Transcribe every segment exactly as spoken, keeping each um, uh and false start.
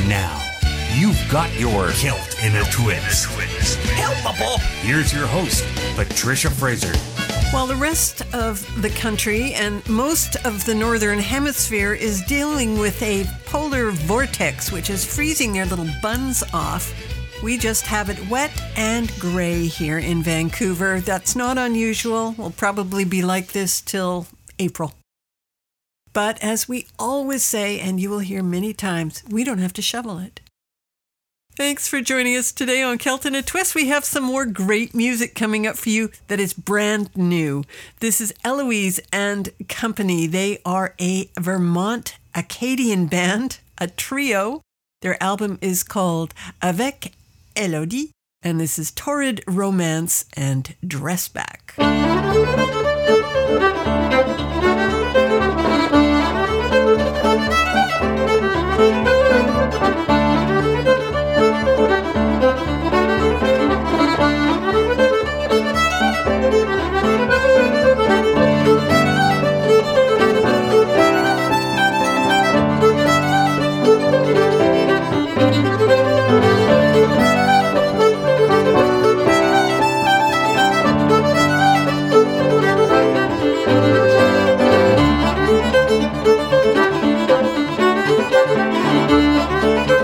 Now, you've got your Kilt in a Twist. Helpable. Here's your host, Patricia Fraser. While the rest of the country and most of the northern hemisphere is dealing with a polar vortex, which is freezing their little buns off, we just have it wet and gray here in Vancouver. That's not unusual. We'll probably be like this till April. But as we always say, and you will hear many times, we don't have to shovel it. Thanks for joining us today on Kilt in a Twist. We have some more great music coming up for you that is brand new. This is Eloise and Company. They are a Vermont Acadian band, a trio. Their album is called Avec Elodie, and this is Torrid Romance and Dressback. Thank you.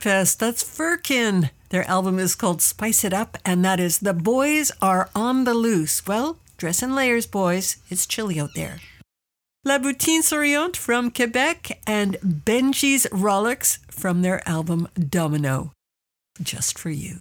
Budapest. That's Furkin. Their album is called Spice It Up, and that is The Boys Are on the Loose. Well, dress in layers, boys. It's chilly out there. La Boutine Souriante from Quebec and Benji's Rollicks from their album Domino. Just for you.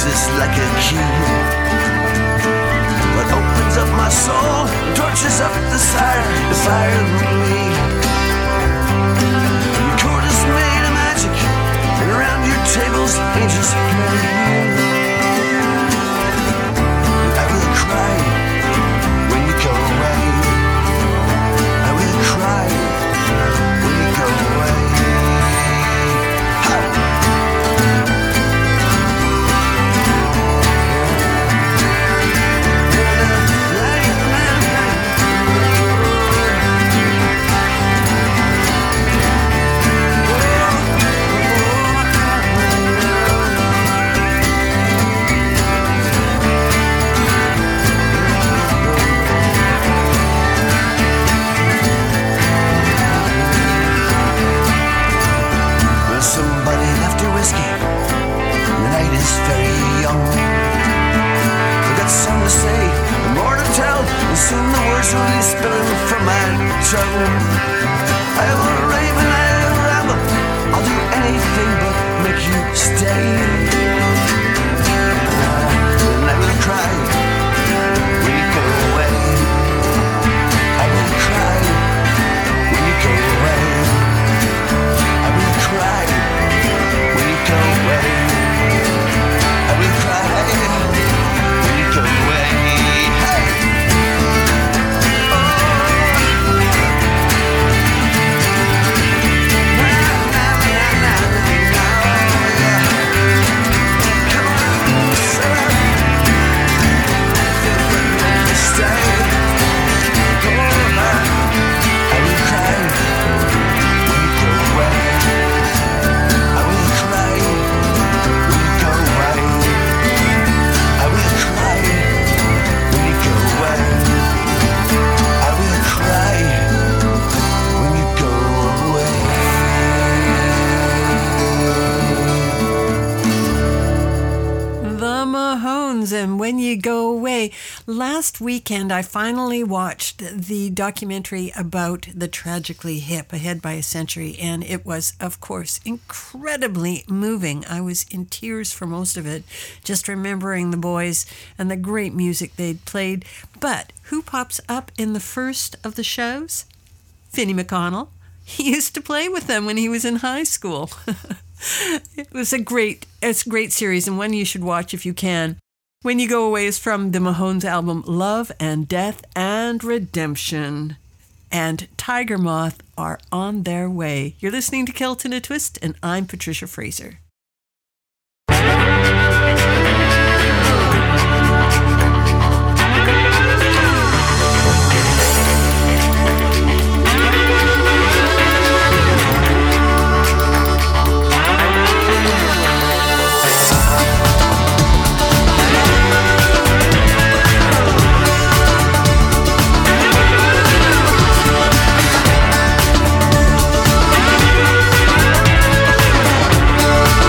closes like a key. What opens up my soul, torches up the fire, the fire in me. Your court is made of magic, and around your tables angels play. I will cry when you go away. I will cry when you go away. Soon the words will be spilling from my tongue. I will rave and I will ramble. I'll do anything but make you stay. And I will cry when you go away. I will cry when you go away. I will cry when you go away. I will cry when you go away. And When You Go Away. Last weekend, I finally watched the documentary about the Tragically Hip, Ahead by a Century, and it was, of course, incredibly moving. I was in tears for most of it, just remembering the boys and the great music they'd played. But who pops up in the first of the shows? Finny McConnell. He used to play with them when he was in high school. It was a great, it's a great series, and one you should watch if you can. When You Go Away is from the Mahones album Love and Death and Redemption. And Tiger Moth are on their way. You're listening to Kilt in a Twist, and I'm Patricia Fraser. We'll be right back.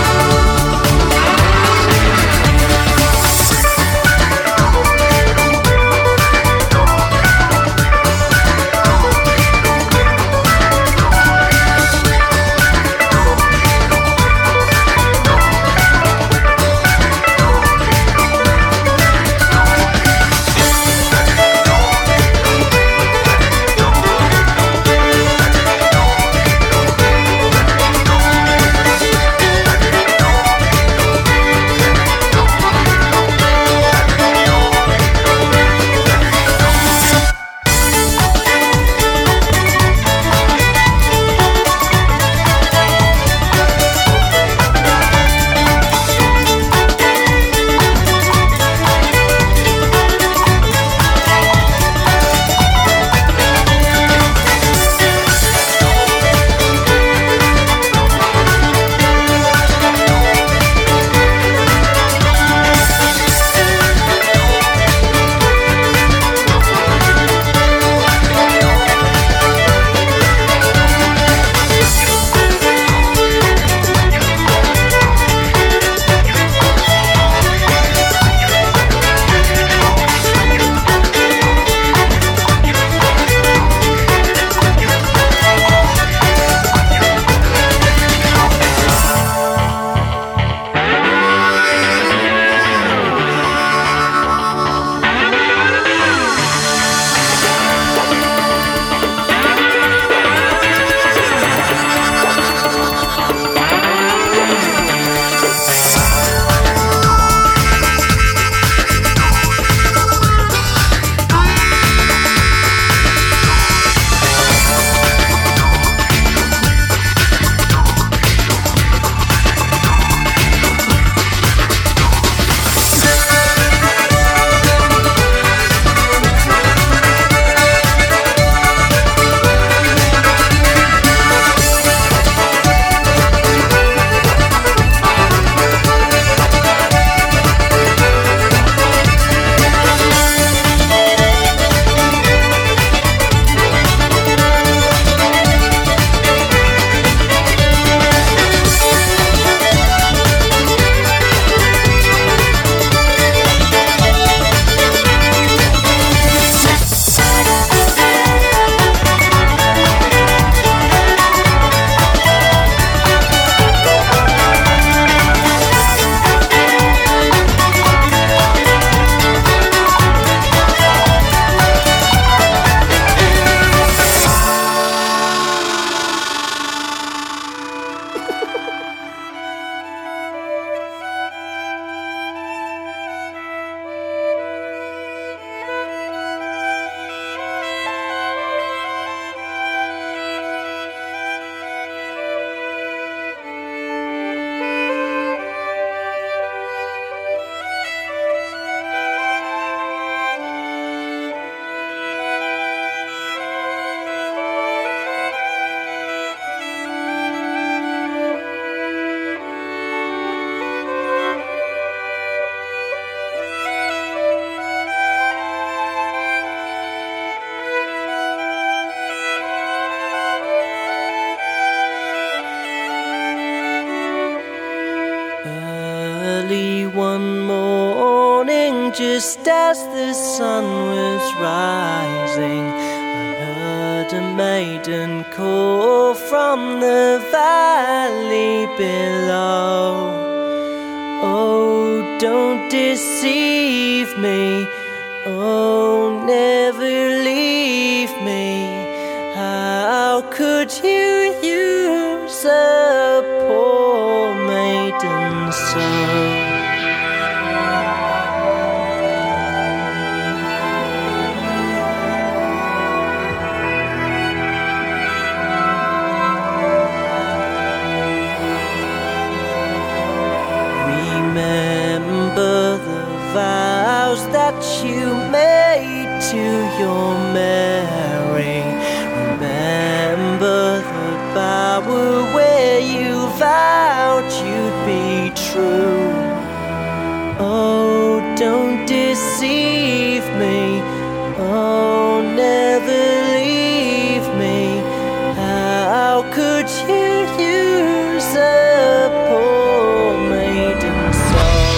just as the sun was rising, I heard a maiden call from the valley below. Oh, don't deceive me, oh, never leave me. How could you use a poor maiden so? Remember the vows that you made to your Mary. Remember the bower where you vowed you'd be true. Oh, don't deceive me, oh, never leave me. How could you use a poor maiden soul?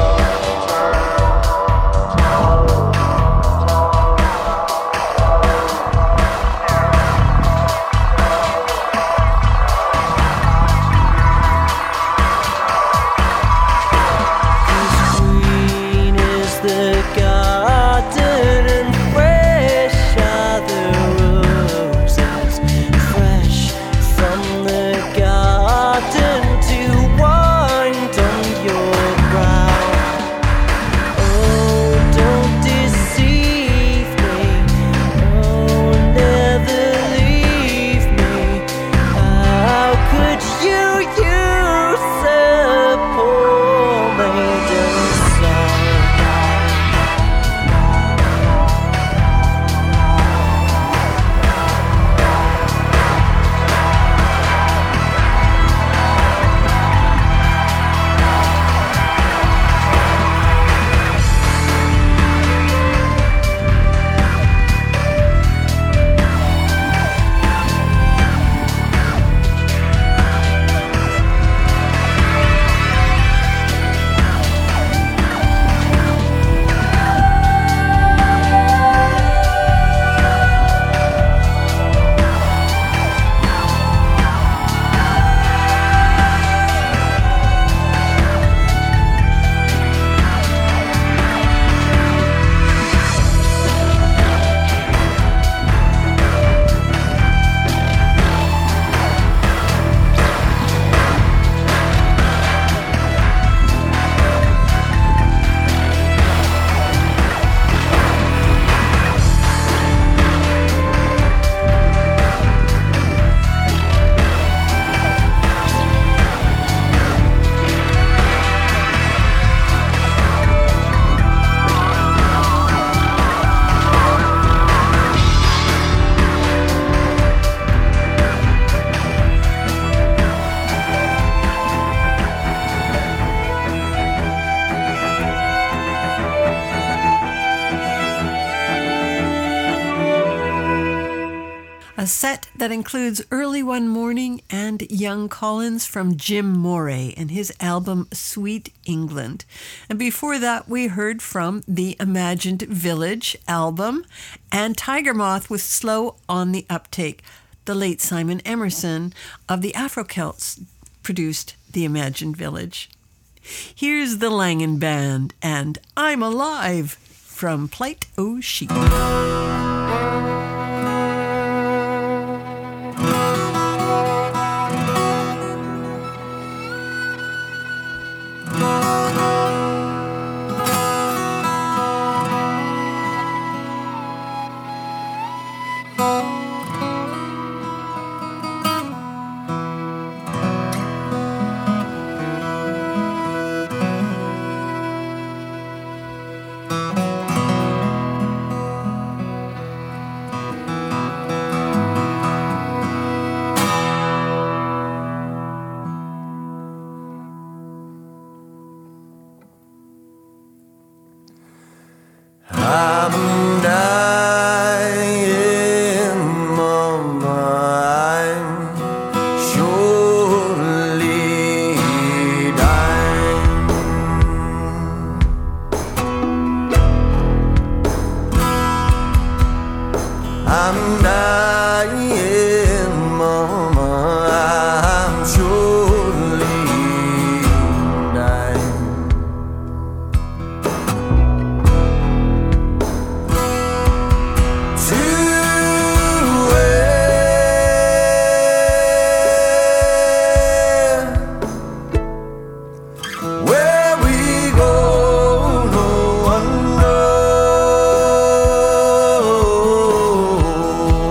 A set that includes Early One Morning and Young Collins from Jim Moray and his album Sweet England. And before that, we heard from the Imagined Village album and Tiger Moth with Slow on the Uptake. The late Simon Emerson of the Afro-Celts produced the Imagined Village. Here's the Langan Band and I'm Alive from Plight O' Sheep. I'm dying, mama, I'm surely dying. To where, where we go, no one knows.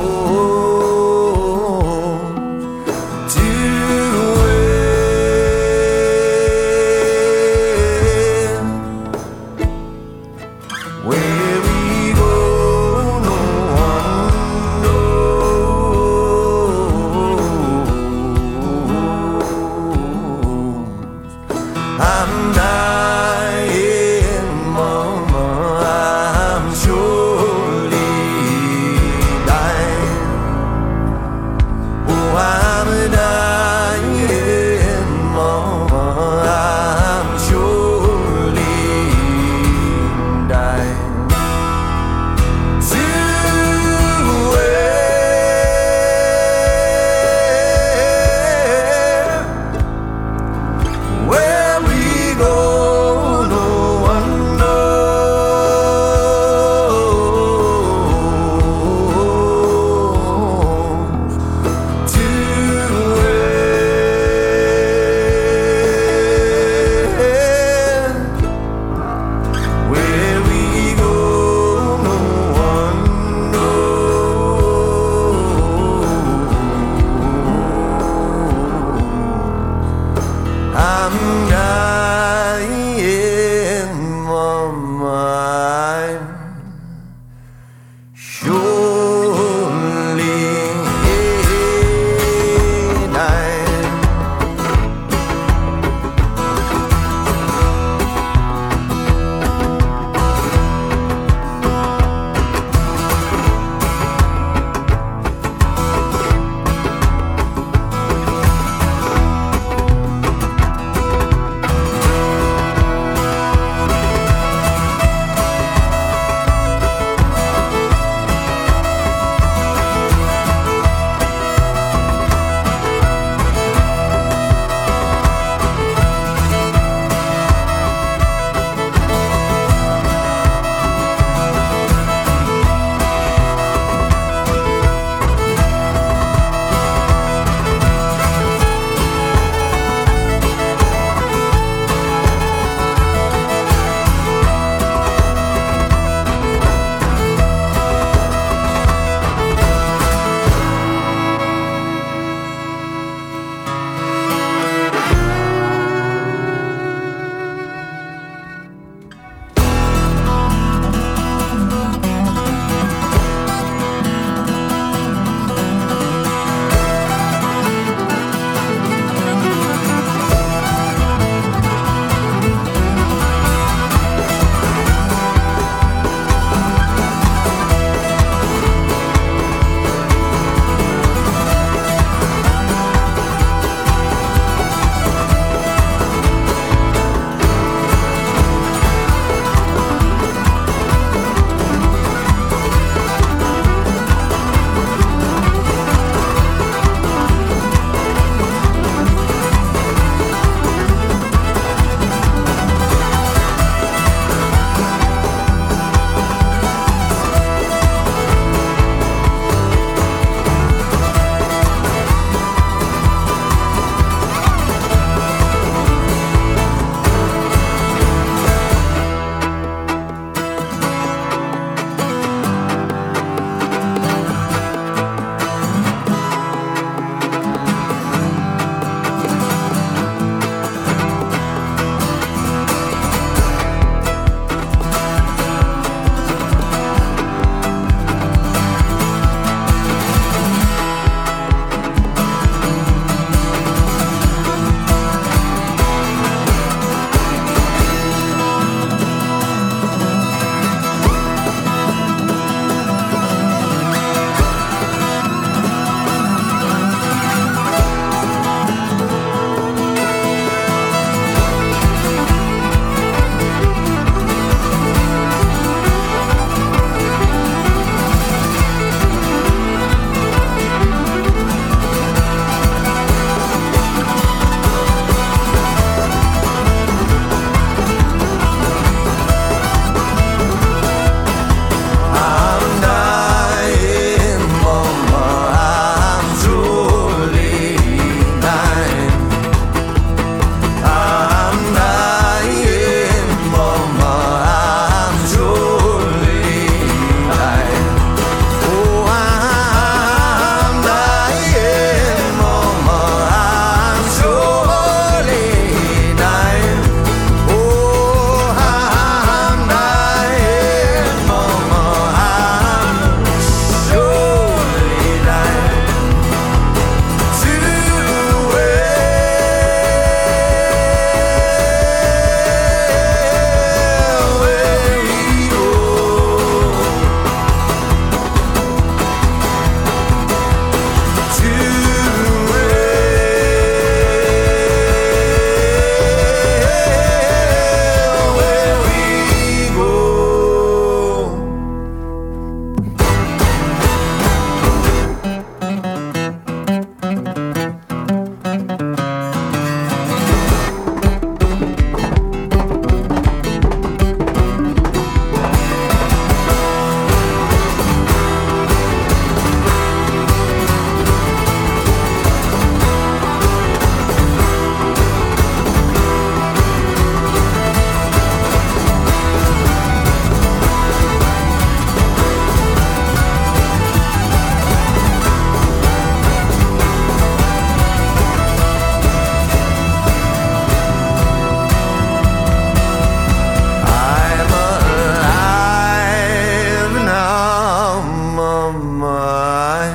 on my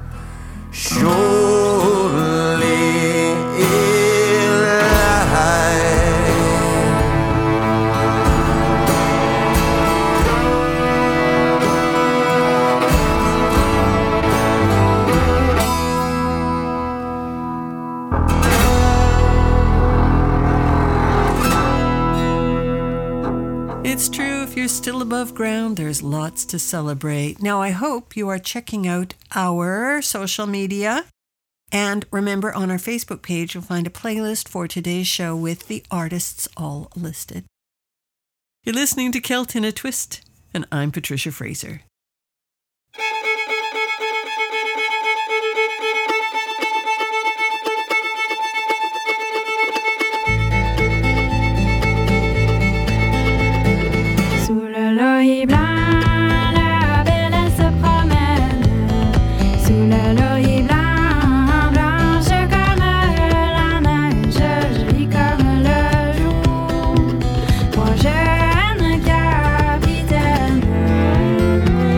surely lie. It's true, if you're still above ground, there's lots to celebrate. Now, I hope you are checking out our social media. And remember, on our Facebook page, you'll find a playlist for today's show with the artists all listed. You're listening to Kilt in a Twist, and I'm Patricia Fraser. L'œil blanc, la belle se promène. Sous le l'œil blanc, blanche comme la neige, jolie comme le jour. Moi jeune capitaine,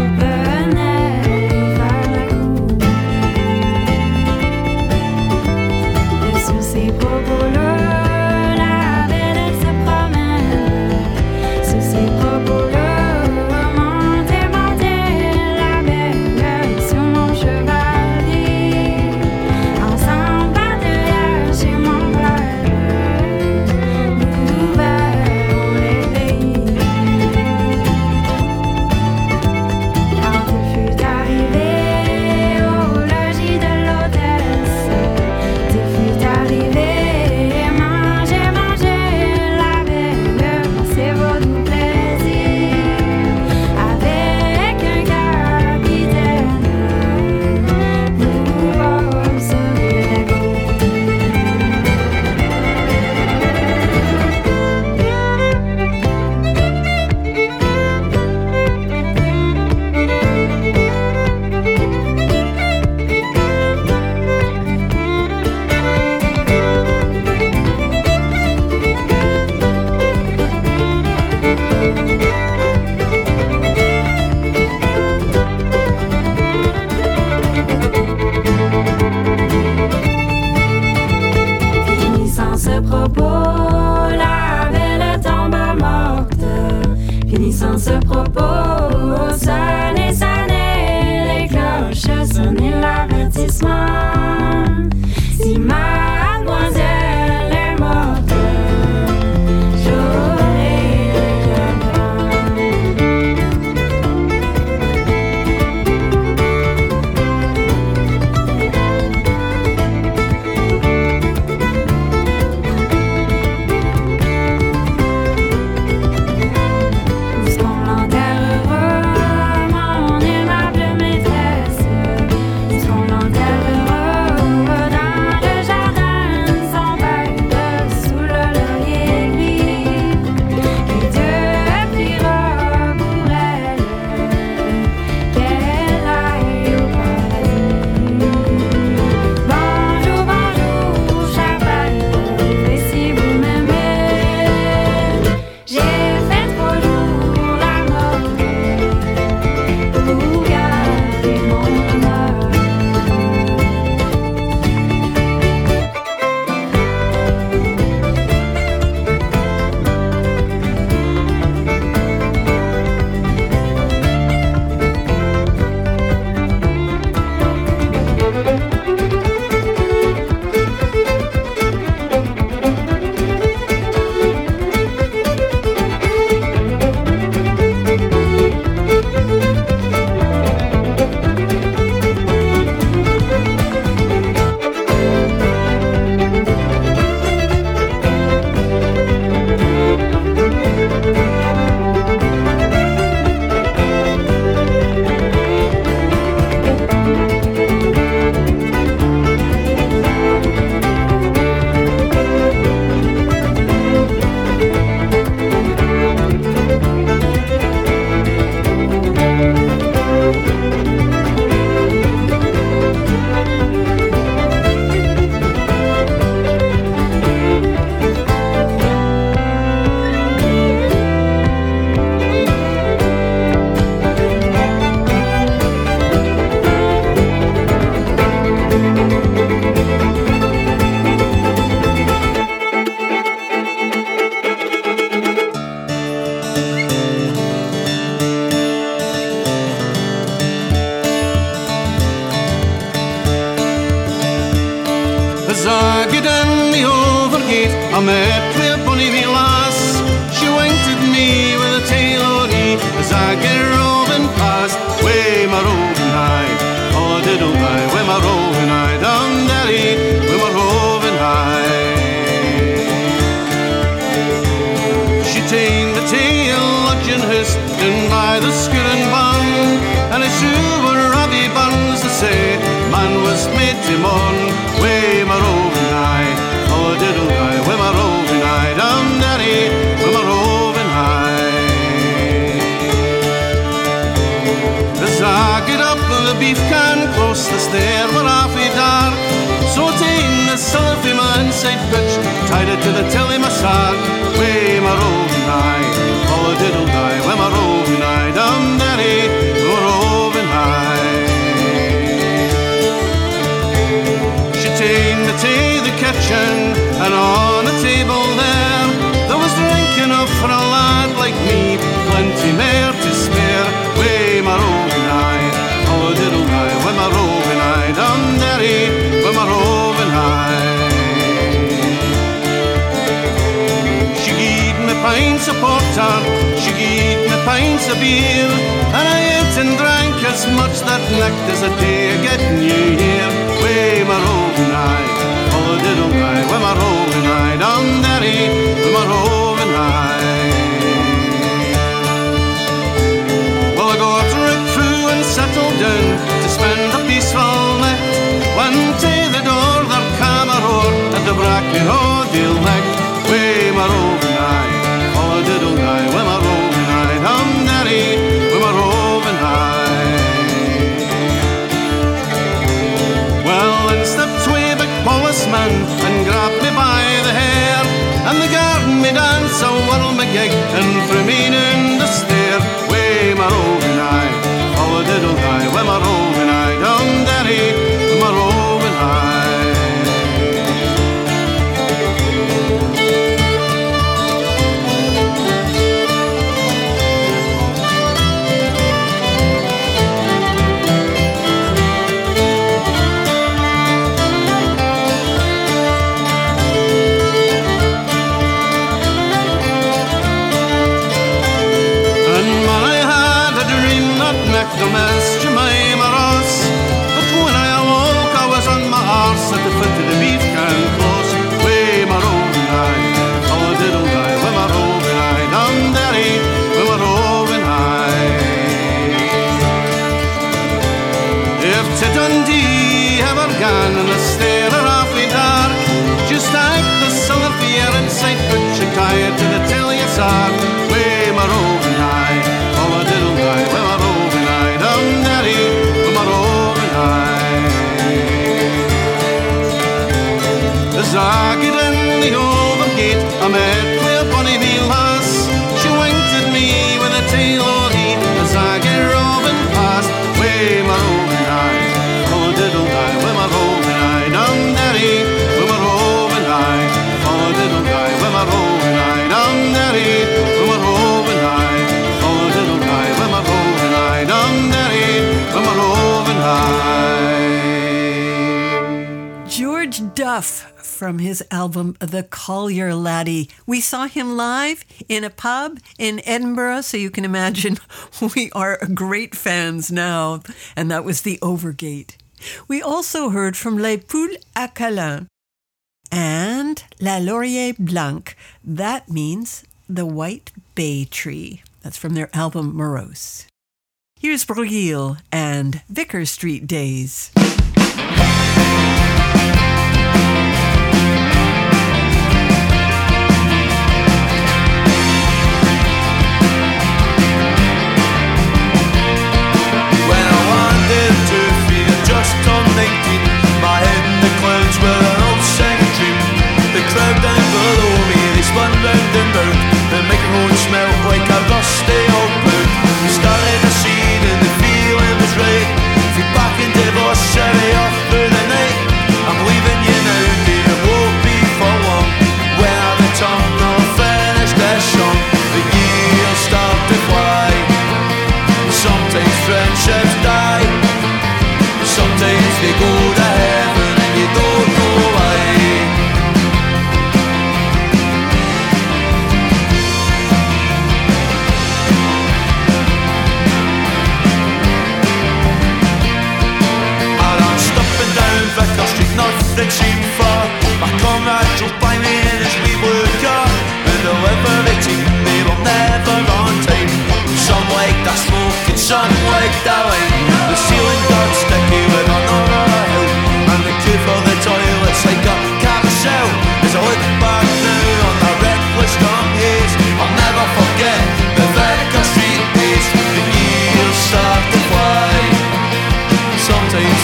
As I get in the overgate, I met with a bonny wee lass. She winked at me with a tail o' ee as I get roving past. Way my roving high, oh diddle die, way my roving high, down derry, way my roving high. She ta'en the tail lodging house down by the Skirrin Bun, and I sure were Robbie Buns to say, man was made to mourn. Way my roving high, oh diddle die, way my roving high, down derry, way my roving high. As I get up the beef can close the stair where half we dark, so ta'en the sulphur my inside pitch, tied it to the tilly my sack. Way my roving high, oh diddle die, way my roving high, down derry, way my roving high. She ta'en me to the kitchen, and on a table there, there was drink enough for a lad like me, plenty more to spare. Way my roving high, oh diddle die, way my roving high, down derry, way my roving high. She gied me pints of porter, she gied me pints of beer, and I ate and drank as much that night as a day of getting you here. Way my roving high, oh diddle die, way my roving high, down derry, way my roving high. Well, I got right through and settled down to spend a peaceful night, when to the door there came a roar at the bracken o' Deal Neck. Way my roving high, oh diddle die, way my roving high, down derry, way my roving high. Well, then stepped way big policeman and grabbed me by the hair, and the garden me dance a whirl me gig and threw me in the stair. Way my roving high, oh diddle die, way my roving high, down derry, way my roving high. Miss Jemima Ross, but when I awoke I was on my arse at the foot of the beef can close. Way my roving high, oh diddle die, way my roving high, down derry, way my roving high. If to Dundee ever gan in the stair or awfully dark, just take the sulphur inside put you tied to the tilly you saw. Way my roving high, oh diddle die, way my roving high, down derry, way my roving high. As I get in the overgate, I met with a bonny wee lass. She winked at me with a tail o' heat as I get roving past. Way my roving high, oh diddle die, way my roving high, down derry, way my roving high, oh diddle die, way my roving high, down derry, way my roving high, oh diddle die, way my roving high, down derry, way my roving high. George Duff from his album The Collier Laddie. We saw him live in a pub in Edinburgh, so you can imagine we are great fans now. And that was the Overgate. We also heard from Les Poules à Câlin and La Laurier Blanc. That means the White Bay Tree. That's from their album Morose. Here's Bruguil and Vicar Street Days. Just turned nineteen, my head in the clouds with an old second dream. The crowd down below me, they spun round and round. The microphone smelled like a rusty old boot. We started a scene and the feeling was right. Feet back in devotion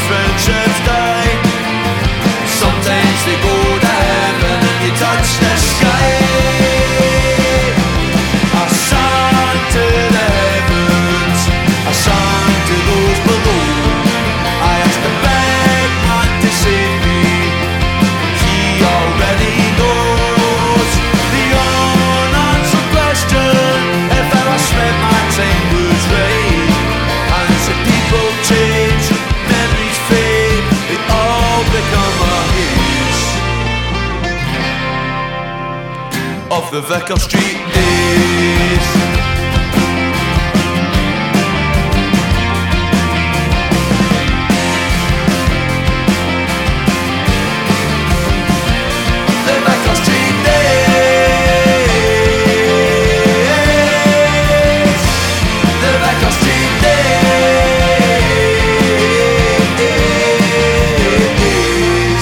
friendships die. Sometimes they go to heaven and you touch the sky. I sang to the heavens, I sang to those below. I asked the big man to save me, he already knows the unanswered question if how I spent my time was right. And so people change, memories fade, they all become a haze of the Vicar Street days. The Vicar Street days. The Vicar Street days.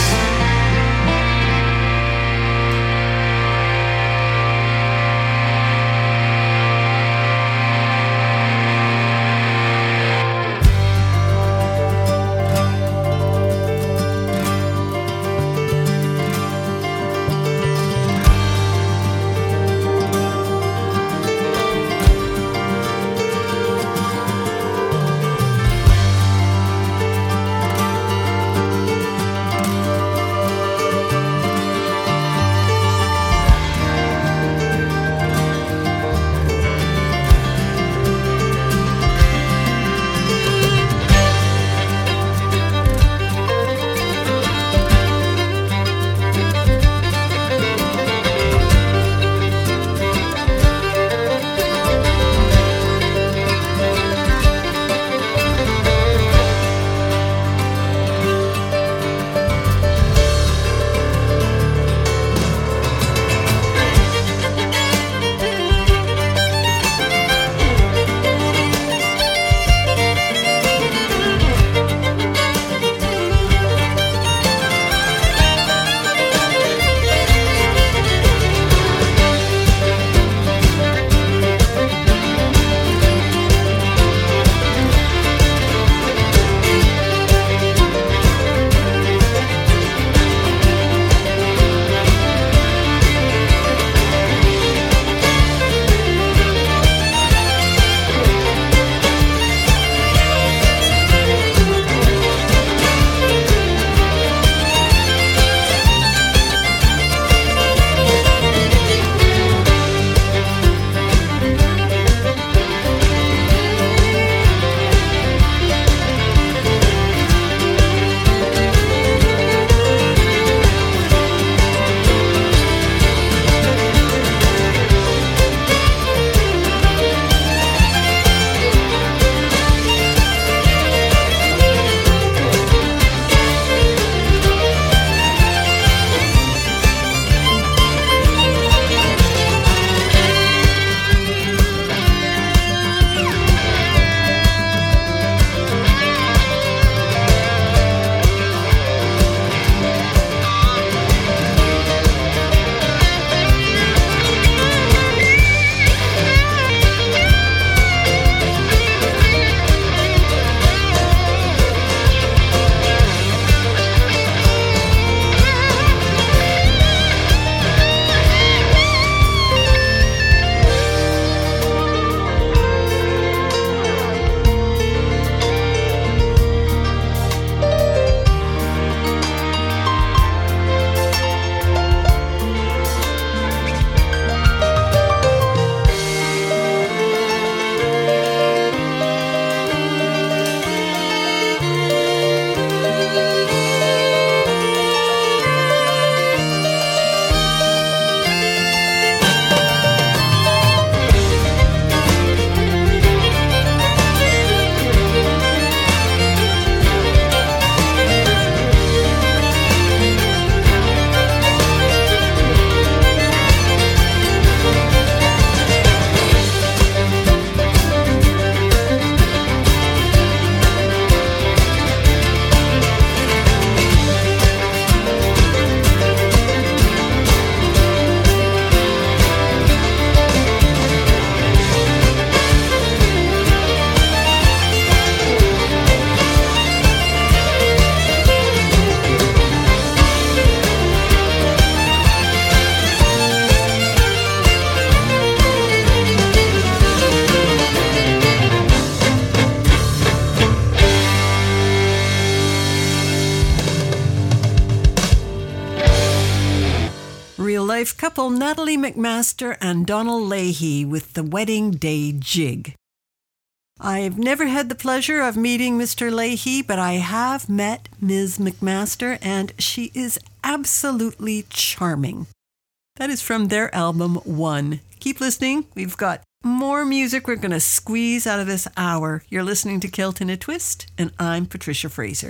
life couple Natalie McMaster and Donald Leahy with the Wedding Day Jig. I've never had the pleasure of meeting Mister Leahy, but I have met Miz McMaster, and she is absolutely charming. That is from their album One. Keep listening. We've got more music we're going to squeeze out of this hour. You're listening to Kilt in a Twist, and I'm Patricia Fraser.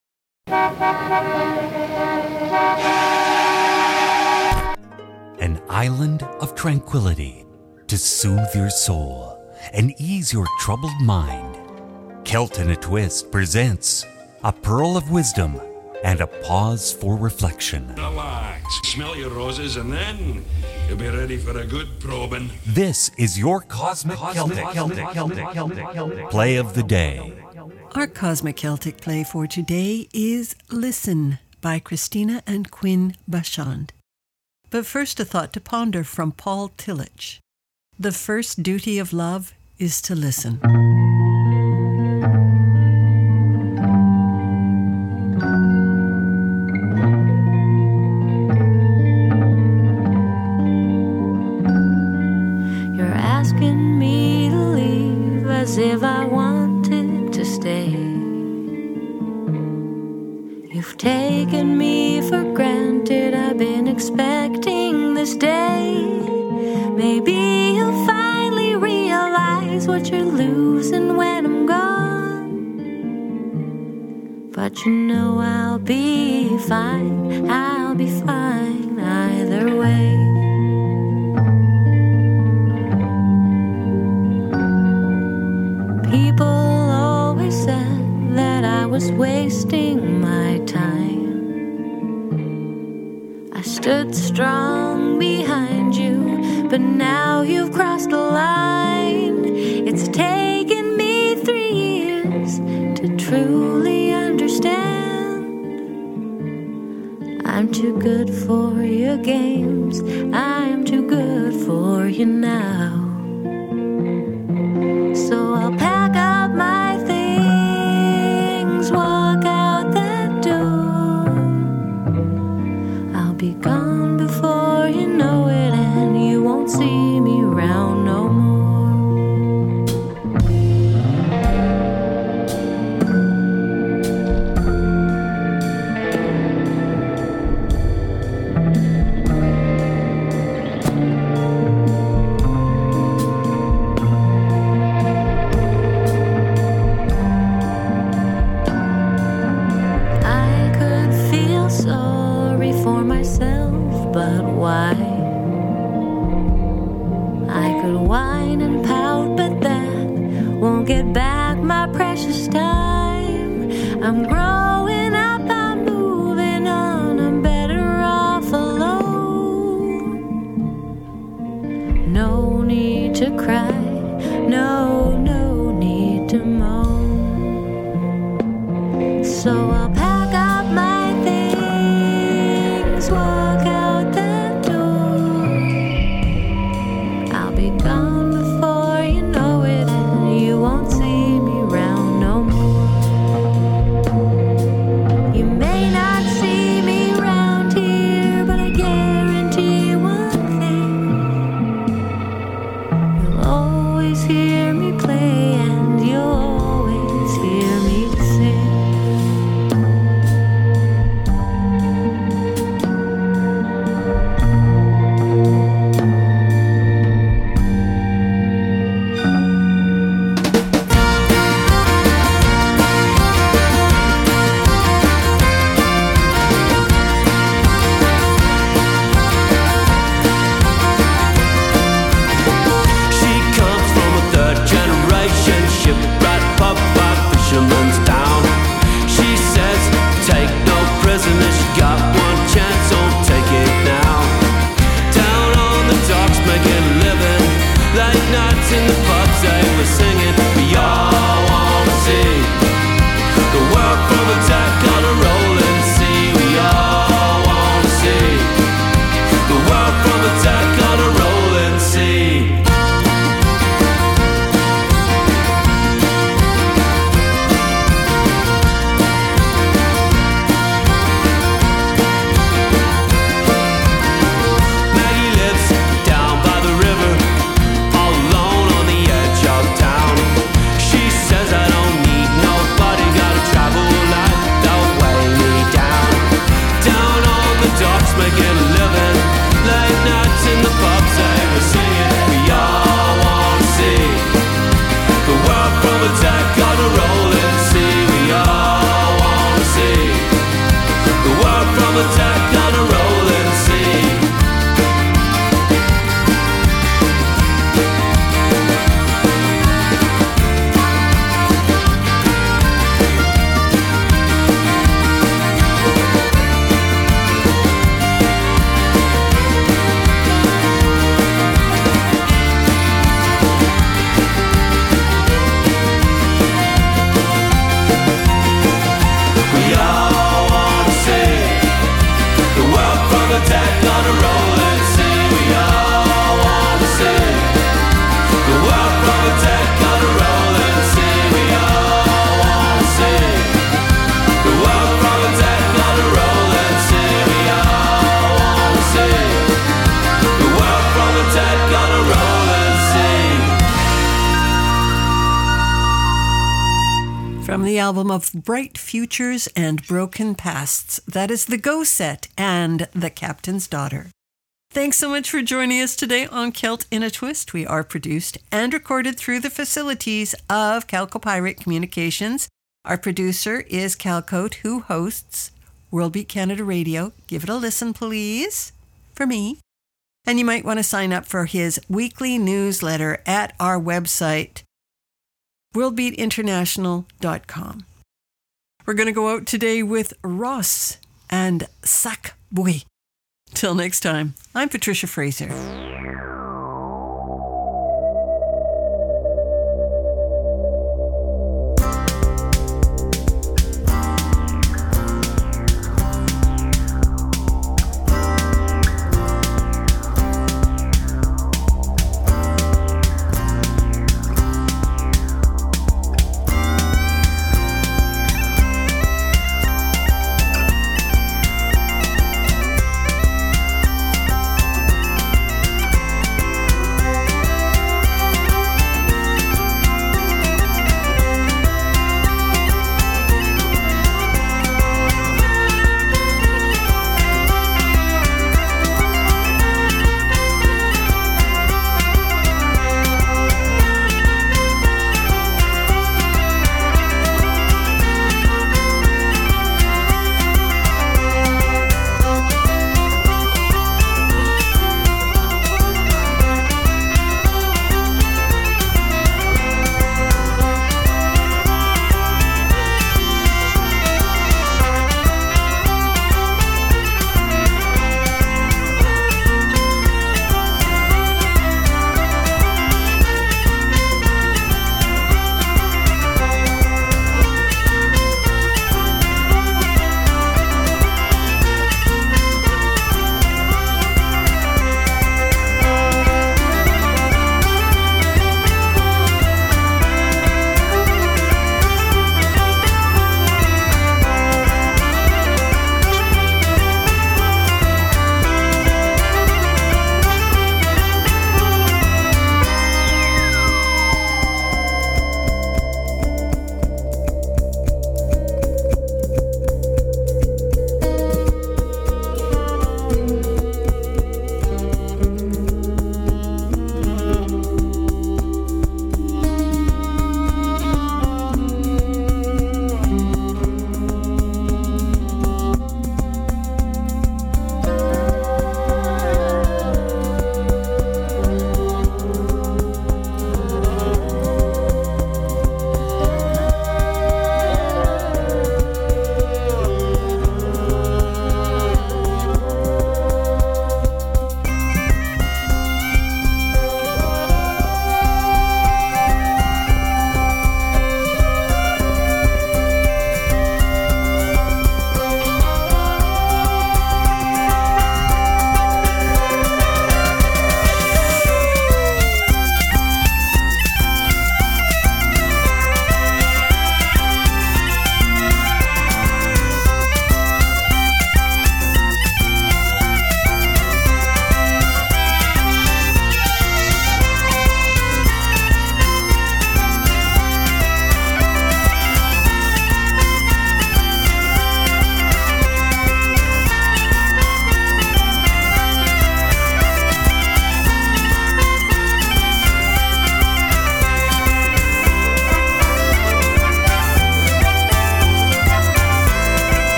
An island of tranquility to soothe your soul and ease your troubled mind. Kilt in a Twist presents a pearl of wisdom and a pause for reflection. Relax, smell your roses, and then you'll be ready for a good probing. This is your Cosmic Celtic Play of the Day. Our Cosmic Celtic play for today is Listen by Christina and Quinn Bachand. But first, a thought to ponder from Paul Tillich. The first duty of love is to listen. You're asking me to leave as if I wanted to stay. You've taken me for granted, I've been expecting this day. Maybe you'll finally realize what you're losing when I'm gone. But you know I'll be fine, I'll be fine either way. People always said that I was wasting my time. I stood strong behind you, but now you've crossed the line. It's taken me three years to truly understand. I'm too good for your games, I'm too good for you now. So I'll pack up my things, walk out that door. I'll be gone before you know it, and you won't see me round no more. I could feel sorry for myself, but why? I could whine and pout, but that won't get back my precious time. I'm growing up, I'm moving on, I'm better off alone. No need to cry, no, no need to moan. So I'll pack up my things, walk out that door. I'll be gone before you know it, and you won't see me round no more. You may not see me round here, but I guarantee one thing: you'll the deck on a rolling sea. From the album of Bright Futures and Broken Pasts, that is the Go Set and The Captain's Daughter. Thanks so much for joining us today on Celt in a Twist. We are produced and recorded through the facilities of Calcopirate Communications. Our producer is Cal Cote, who hosts World Beat Canada Radio. Give it a listen, please, for me. And you might want to sign up for his weekly newsletter at our website, world beat international dot com. We're going to go out today with Ross and Sac Boy. Till next time, I'm Patricia Fraser.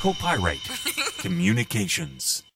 Copyright Communications.